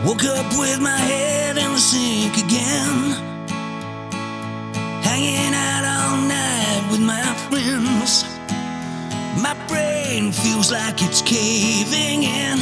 Woke up with my head in the sink again, hanging out all night with my friends. My brain feels like it's caving in.